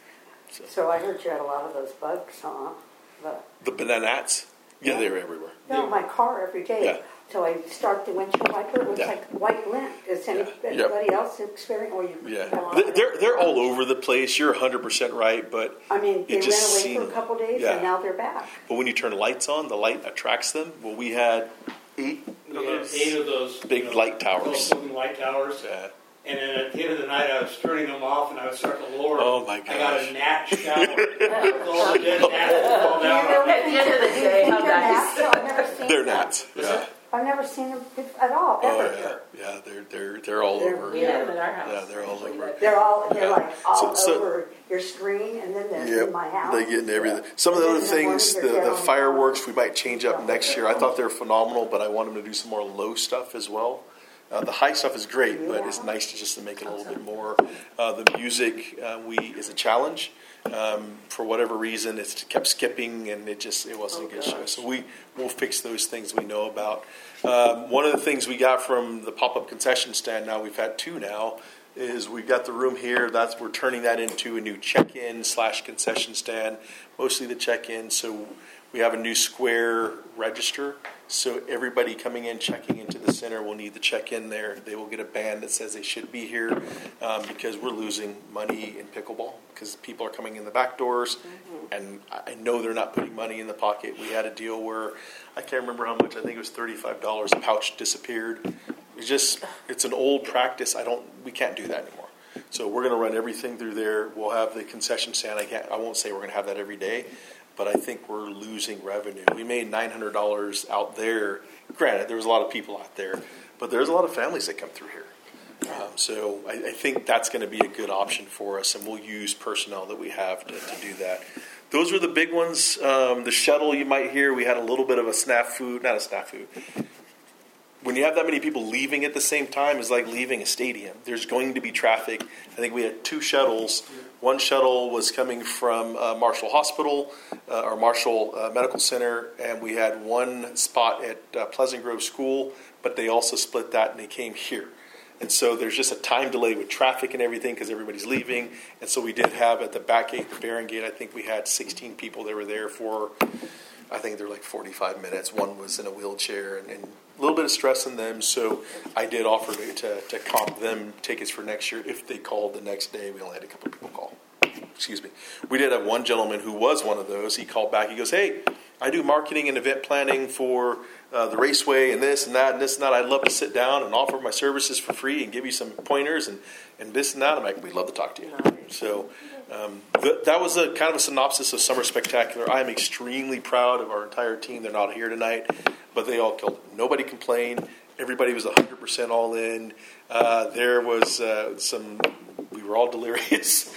So I heard you had a lot of those bugs, huh? The, The banana gnats? Yeah, they were everywhere. no, my car every day. Yeah. So I start the windshield wiper. It looks Yeah. like white lint. Is any, Yeah. anybody else experiencing? Or you? Yeah, have a lot They- of they're it? they're all over the place. You're one hundred percent right, but I mean, they it ran just away seemed- for a couple days, yeah. and now they're back. but when you turn lights on, the light attracts them. Well, we had eight We of had those eight of those big you know, light little towers. floating light towers. Yeah. And then at the end of the night, I was turning them off, and I was starting to lower. Oh, my I got gosh. a gnat shower. With all the dead gnats that fall down on me. At the end of the day, how They're gnats, nice. so I've never seen They're them. gnats. Yeah. I've never seen them at all, Oh ever. yeah. Yeah. They're they're they're all They're over. We have them in our house. Yeah, they're all over. They're all, they're Yeah. like all So- so- over your screen, and then they're Yep, in my house. they get in everything. Some of the And other then in the things, the, morning, they're the down on fireworks, we might change up next year. I thought they were phenomenal, but I want them to do some more low stuff as well. Uh, the high stuff is great, but it's nice to just to make it a little bit more. Uh, the music uh, we is a challenge. Um, for whatever reason, it kept skipping, and it just it wasn't a good show. So we will fix those things we know about. Um, one of the things we got from the pop-up concession stand, now we've had two now, is we got the room here. That's we're turning that into a new check-in slash concession stand, mostly the check-in. So we have a new square register. So everybody coming in, checking into the center will need the check-in there. They will get a band that says they should be here um, because we're losing money in pickleball because people are coming in the back doors, mm-hmm. and I know they're not putting money in the pocket. We had a deal where I can't remember how much. I think it was thirty-five dollars. A pouch disappeared. It's just it's an old practice. I don't. We can't do that anymore. So we're going to run everything through there. We'll have the concession stand. I can't. I won't say we're going to have that every day. But I think we're losing revenue. We made nine hundred dollars out there. Granted, there was a lot of people out there, but there's a lot of families that come through here. Um, so I, I think that's going to be a good option for us, and we'll use personnel that we have to, to do that. Those were the big ones. Um, the shuttle you might hear, we had a little bit of a snafu, not a snafu. When you have that many people leaving at the same time, it's like leaving a stadium. There's going to be traffic. I think we had two shuttles. One shuttle was coming from uh, Marshall Hospital uh, or Marshall uh, Medical Center, and we had one spot at uh, Pleasant Grove School, but they also split that and they came here. And so there's just a time delay with traffic and everything because everybody's leaving. And so we did have at the back gate, the Barron Gate, I think we had sixteen people that were there for, I think they're like forty-five minutes. One was in a wheelchair and, and a little bit of stress in them. So I did offer to, to, to comp them tickets for next year if they called the next day. We only had a couple of people call. Excuse me. We did have one gentleman who was one of those. He called back. He goes, hey, I do marketing and event planning for uh, the raceway and this and that and this and that. I'd love to sit down and offer my services for free and give you some pointers and, and this and that. I'm like, we'd love to talk to you. So um, th- that was a kind of a synopsis of Summer Spectacular. I am extremely proud of our entire team. They're not here tonight, but they all killed it. Nobody complained. Everybody was one hundred percent all in. Uh, there was uh, some, we were all delirious.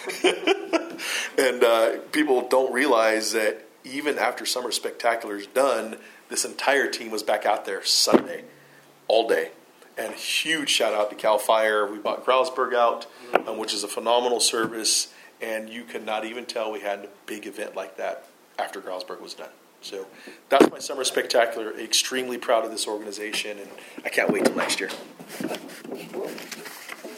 And uh, people don't realize that even after Summer Spectacular is done, this entire team was back out there Sunday, all day. And huge shout out to CAL FIRE. We bought Grauelsberg out, um, which is a phenomenal service. And you could not even tell we had a big event like that after Grauelsberg was done. So that's my Summer Spectacular. Extremely proud of this organization, and I can't wait till next year. Any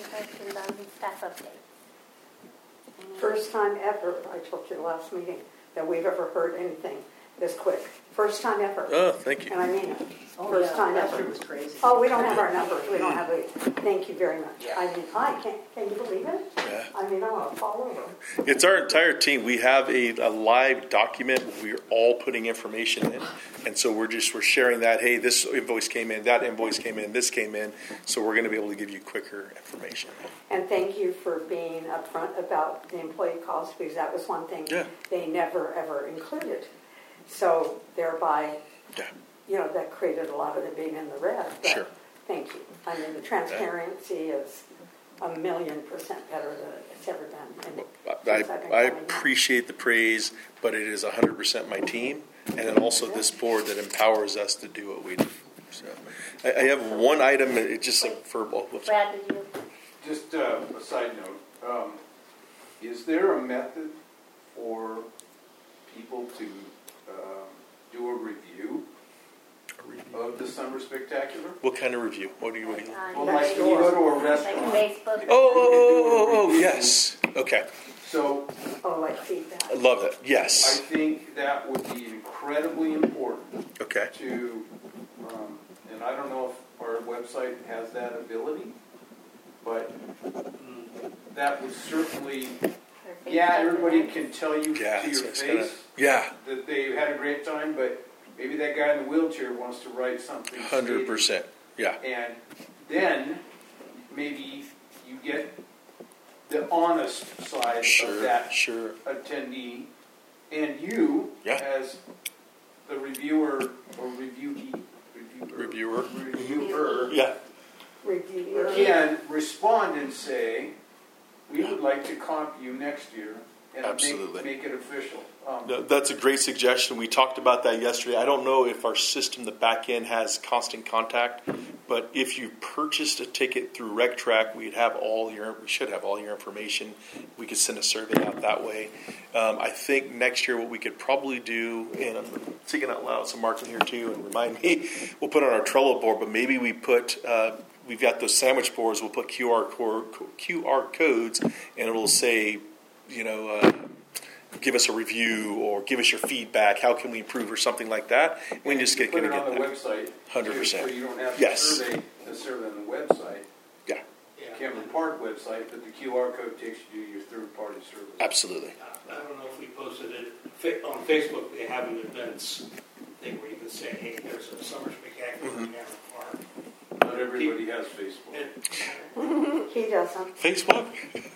questions on staff update? First time ever, I told you the last meeting, that we've ever heard anything this quick. First time ever. Oh, thank you. And I mean it. Oh, First yeah, time last ever. year was crazy. Oh, we don't have our numbers. We don't have a, thank you very much. Yeah. I mean, I can't, can you believe it? Yeah. I mean, I want to fall over. It's our entire team. We have a, a live document. We're all putting information in. And so we're just, we're sharing that, hey, this invoice came in, that invoice came in, this came in. So we're going to be able to give you quicker information. And thank you for being upfront about the employee costs, because that was one thing Yeah. they never, ever included. So thereby, Yeah. you know, that created a lot of it being in the red. But Sure. thank you. I mean, the transparency is a million percent better than it's ever done. And I, since I've been I coming in. appreciate the praise, but it is one hundred percent my team, and then also this board that empowers us to do what we do. So I, I have one item, it's just a verbal. Whoops. Brad, did you? Just uh, a side note, um, is there a method for people to um, do a review of the Summer Spectacular? What kind of review? What do you, what do you? Uh, Well, like when you go to a like restaurant, Facebook. Oh, oh, oh, oh, oh, yes. Okay. so Oh, like feedback. I love that. I Yes. think that would be incredibly important Okay. to, um, and I don't know if our website has that ability, but that would certainly, yeah, everybody can tell you Yeah. to your so it's gonna- face yeah. that they had a great time, but maybe that guy in the wheelchair wants to write something. one hundred scathing. percent. Yeah. And then maybe you get the honest side of Sure. that Sure. attendee, and you, Yeah. as the reviewer or reviewee, reviewer, Reviewer. reviewer, Yeah. Review. can respond and say, we would like to comp you next year and Absolutely. make, make it official. Um, No, that's a great suggestion. We talked about that yesterday. I don't know if our system, the back end, has constant contact, but if you purchased a ticket through RecTrack, we'd have all your, we should have all your information. We could send a survey out that way. Um, I think next year what we could probably do, and I'm thinking out loud, so Mark in here too, and remind me, we'll put on our Trello board, but maybe we put, uh, we've got those sandwich boards, we'll put Q R, core, Q R codes, and it'll say, you know, uh, give us a review or give us your feedback. How can we improve or something like that? We can just get put kind it of on get the that. website. one hundred percent. So you don't have to Yes. survey necessarily on the website. Yeah, Yeah. Cameron Park website, but the Q R code takes you to your third-party service. absolutely. I don't know if we posted it Fa- on Facebook. They have an events thing where you can say, "Hey, there's a summer spectacular in Cameron Park." Not everybody has Facebook. And, He doesn't. Facebook?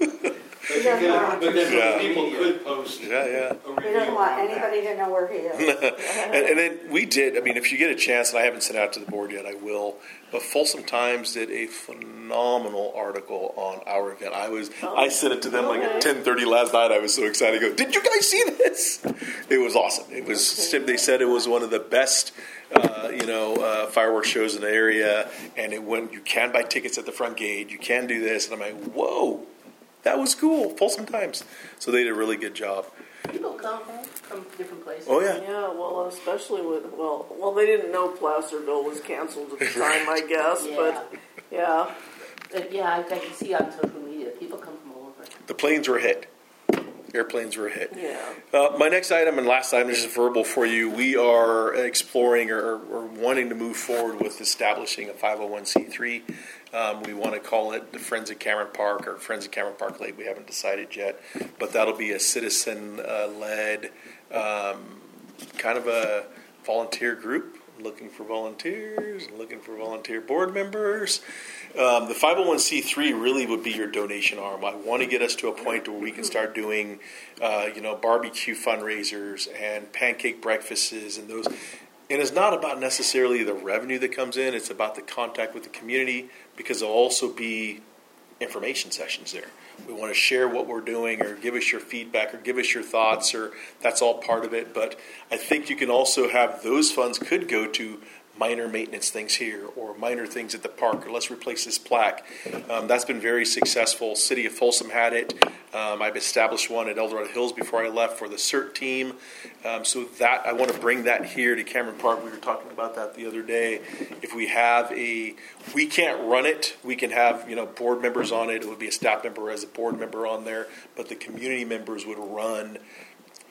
but, you doesn't can, want but then Yeah. people could post Yeah, yeah. a He review doesn't want on that. anybody to know where he is. and, and then we did, I mean, if you get a chance, and I haven't sent out to the board yet, I will, but Folsom Times did a phenomenal article on our event. I was, I sent it to them like at ten thirty last night. I was so excited. I go, did you guys see this? It was awesome. It was, they said it was one of the best, uh, you know, uh, fireworks shows in the area, and it went, you can buy tickets at the front gate, you can do this, and I'm like, whoa, that was cool, Folsom Times. So they did a really good job. People come from different places. Oh, yeah. Yeah, well, especially with, well, well, they didn't know Placerville was canceled at the time, I guess, Yeah. but, yeah. But yeah, I, I can see on social media, people come from all over. The planes were a hit. Airplanes were a hit. Yeah. Uh, my next item and last item is just verbal for you. We are exploring or, or wanting to move forward with establishing a five oh one c three. Um, we want to call it the Friends of Cameron Park or Friends of Cameron Park Lake. We haven't decided yet, but that'll be a citizen-led um, kind of a volunteer group. Looking for volunteers, looking for volunteer board members. Um, the five oh one c three really would be your donation arm. I want to get us to a point where we can start doing, uh, you know, barbecue fundraisers and pancake breakfasts and those. And it's not about necessarily the revenue that comes in. It's about the contact with the community, because there'll also be information sessions there. We want to share what we're doing, or give us your feedback, or give us your thoughts, or that's all part of it. But I think you can also have those funds could go to minor maintenance things here, or minor things at the park, or let's replace this plaque. Um, that's been very successful. City of Folsom had it. Um, I've established one at Eldorado Hills before I left for the CERT team. Um, so that I want to bring that here to Cameron Park. We were talking about that the other day. If we have a, we can't run it. We can have, you know, board members on it. It would be a staff member as a board member on there, but the community members would run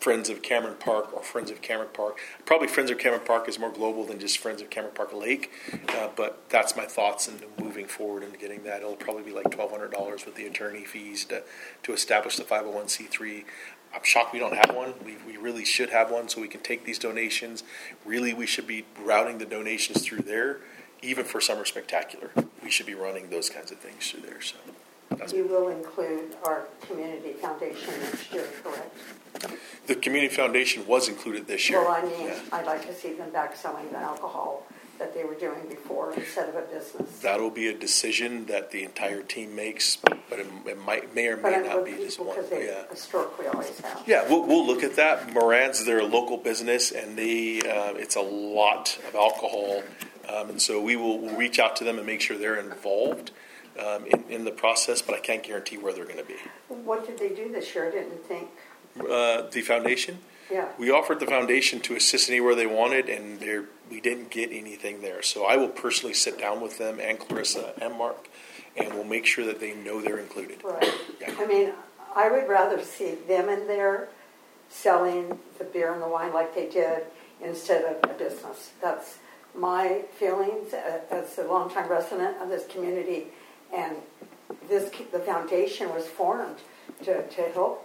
Friends of Cameron Park or Friends of Cameron Park. Probably Friends of Cameron Park is more global than just Friends of Cameron Park Lake, uh, but that's my thoughts in moving forward and getting that. It'll probably be like twelve hundred dollars with the attorney fees to, to establish the five oh one c three. I'm shocked we don't have one. We, we really should have one so we can take these donations. Really, we should be routing the donations through there, even for Summer Spectacular. We should be running those kinds of things through there. So that's You will include our community foundation next year, correct? the community foundation was included this year. Well, I mean, Yeah. I'd like to see them back selling the alcohol that they were doing before instead of a business. That'll be a decision that the entire team makes, but it, it might may or may But it not would be be just one. because they Yeah. historically always have. Yeah, we'll, we'll look at that. Moran's, they're a local business, and they uh, it's a lot of alcohol, um, and so we will we'll reach out to them and make sure they're involved um, in, in the process. But I can't guarantee where they're going to be. What did they do this year? I didn't think. Uh, the foundation, Yeah. we offered the foundation to assist anywhere they wanted, and there we didn't get anything there. So I will personally sit down with them and Clarissa and Mark, and we'll make sure that they know they're included. Right. Yeah. I mean, I would rather see them in there selling the beer and the wine like they did instead of a business. That's my feelings as a longtime resident of this community. And this the foundation was formed to, to help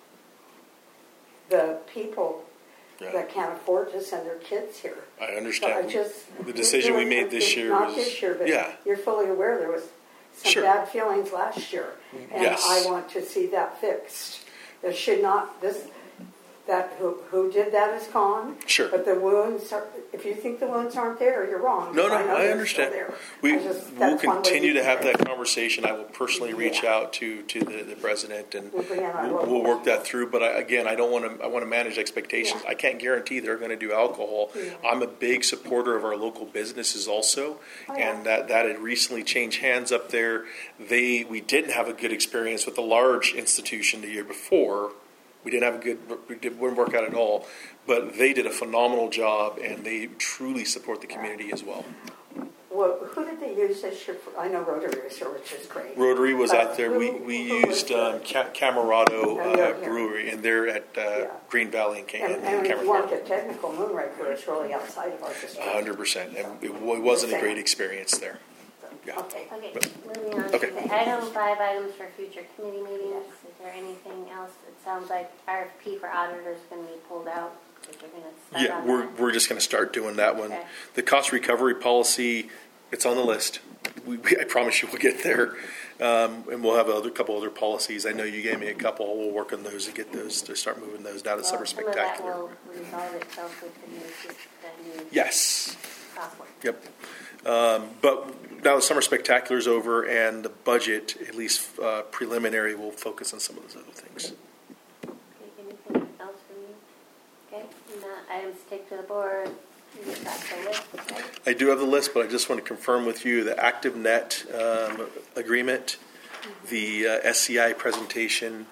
the people Yeah. that can't afford to send their kids here. I So understand. I just, the decision we made this year not was this year, but yeah. you're fully aware there was some Sure. bad feelings last year, and Yes. I want to see that fixed. There should not this that who who did that is gone. Sure. But the wounds are. If you think the wounds aren't there, you're wrong. No, no, I, know I they're understand. still there. We I just- we'll that's one way continue we to have can- that conversation. I will personally reach Yeah. out to, to the, the president and We'll bring in our we'll, local- we'll work that through. But I, again, I don't want to. I want to manage expectations. Yeah. I can't guarantee they're going to do alcohol. Yeah. I'm a big supporter of our local businesses also, Oh, yeah. and that that had recently changed hands up there. They we didn't have a good experience with the large institution the year before. We didn't have a good. We did, wouldn't work out at all. But they did a phenomenal job, and they truly support the community as well. Well, who did they use this year? For, I know Rotary was here, which is great. Rotary was Uh, out there. We who- we who was used the- um, Ca- Camarado Oh, yeah, uh, yeah. Brewery, and they're at uh, Yeah. Green Valley and, Ca- And, and, and if Cameron you want Park. the technical Moonraker, it's really outside of our district. A hundred percent, and it, wa- it wasn't a great experience there. Yeah. Okay. Okay, moving on Okay. to the item five, items for future committee meetings. Is there anything else? It sounds like R F P for auditors is going to be pulled out. If you're going to start Yeah, on we're that. we're just going to start doing that one. Okay. The cost recovery policy, it's on the list. We, we, I promise you, we'll get there, um, and we'll have a couple other policies. I know you gave me a couple. We'll work on those to get those to start moving those down to Well, Summer some of Spectacular. that will resolve itself with the new, the new Yes. software. Yep. Um, but now the Summer Spectacular is over, and the budget, at least uh, preliminary, will focus on some of those other things. Okay, anything else from you? Okay, and that items to take to the board. You got the list, okay? I do have the list, but I just want to confirm with you the ActiveNet um, agreement, the uh, S C I presentation.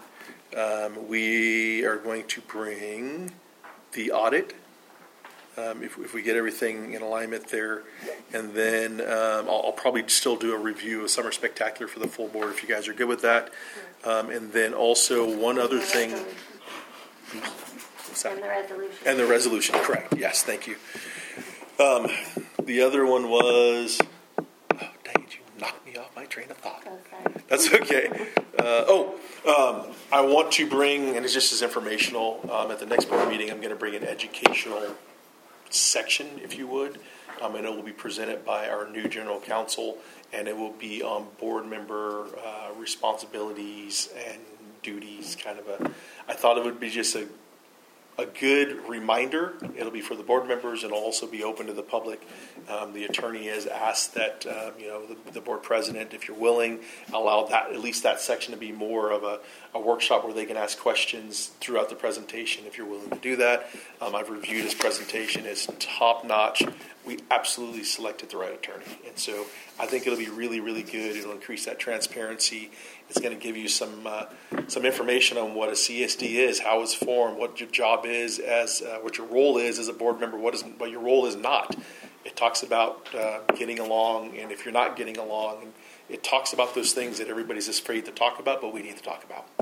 Um, we are going to bring the audit. Um, if, if we get everything in alignment there, and then um, I'll, I'll probably still do a review of Summer Spectacular for the full board if you guys are good with that. Um, and then also one other thing. What's that? And the resolution. And the resolution, correct. Yes, thank you. Um, the other one was, oh, dang it, you knocked me off my train of thought. Oh, sorry. That's okay. Uh, oh, um, I want to bring, and it's just as informational, um, at the next board meeting, I'm going to bring an educational section, if you would. Um, and it will be presented by our new general counsel, and it will be on board member uh, responsibilities and duties, kind of a, I thought it would be just a a good reminder. It'll be for the board members and it'll also be open to the public. Um, the attorney has asked that, um, you know, the, the board president, if you're willing, allow that, at least that section to be more of a, a workshop where they can ask questions throughout the presentation if you're willing to do that. Um, I've reviewed his presentation. It's top notch. We absolutely selected the right attorney. And so I think it'll be really, really good. It'll increase that transparency. It's going to give you some uh, some information on what a C S D is, how it's formed, what your job is, as uh, what your role is as a board member, what is what your role is not. It talks about uh, getting along, and if you're not getting along, and it talks about those things that everybody's afraid to talk about, but we need to talk about.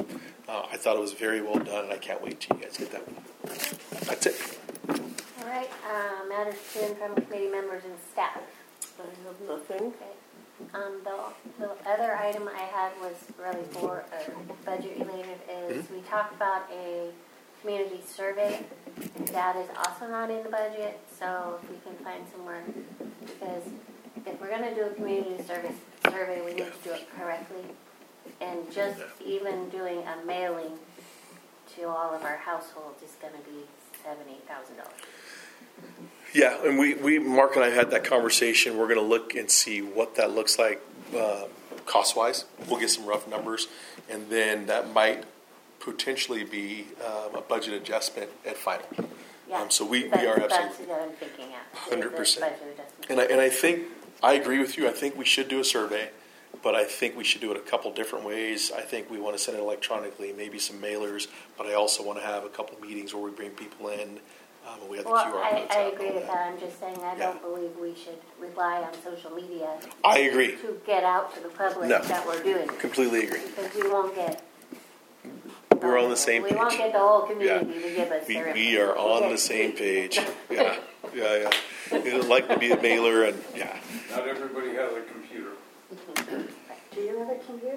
Uh, I thought it was very well done, and I can't wait till you guys get that one. That's it. All right, uh, matters to and from committee members and staff. I have nothing. Okay. Um, the, the other item I had was really for, uh, budget related is we talked about a community survey. That is also not in the budget, so if we can find somewhere, because if we're gonna do a community service survey, we need to do it correctly. And just even doing a mailing to all of our households is gonna be seven, eight thousand dollars. Yeah, and we, we Mark and I had that conversation. We're going to look and see what that looks like uh, cost-wise. We'll get some rough numbers, and then that might potentially be um, a budget adjustment at final. Yeah, Um, so we, that's, we are that's absolutely what I'm thinking at. one hundred percent. Budget adjustment. And I, and I think, I agree with you. I think we should do a survey, but I think we should do it a couple different ways. I think we want to send it electronically, maybe some mailers, but I also want to have a couple meetings where we bring people in. Um, and we have the Well, Q R I, codes I out and agree all with that. I'm just saying I Yeah. don't believe we should rely on social media I agree. to get out to the public No. that we're doing it. Completely agree. Because we won't get. We're on the same We won't page. get the whole community to give us We, their. we are on the same page. Yeah, yeah, yeah. It'd like to be a mailer, and yeah. Not everybody has a computer. Do you have a computer?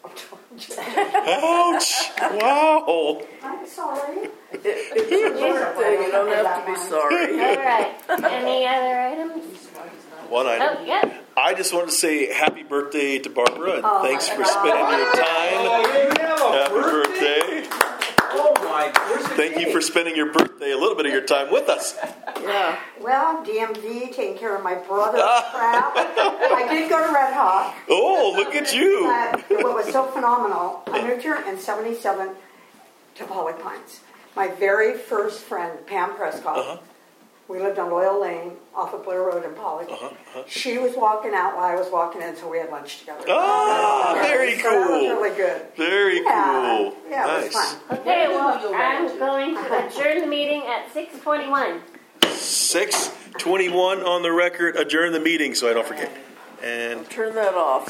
Ouch! Wow. I'm sorry. It, it's your birthday, you don't have to be sorry. All right. Any other items? One item. Oh, yeah. I just wanted to say happy birthday to Barbara, and Oh, thanks my for God. spending your time. Oh, you have a Happy birthday. Oh my goodness. Thank you for spending your birthday, a little bit of your time with us. Yeah. Well, D M V, taking care of my brother's crap. I did go to Red Hawk. Oh, look at you. But what was so phenomenal, I moved here in seventy-seven to Polly Pines. My very first friend, Pam Prescott, Uh-huh. we lived on Loyal Lane off of Blair Road in Polly. Uh-huh, uh-huh. She was walking out while I was walking in, so we had lunch together. Ah, Yeah, very so that was cool. really good. Very Yeah, cool. yeah, it Nice. was fun. Okay, well, You'll I'm write it. going to adjourn the meeting at six twenty-one. six twenty-one on the record. Adjourn the meeting so I don't forget. And Turn that off.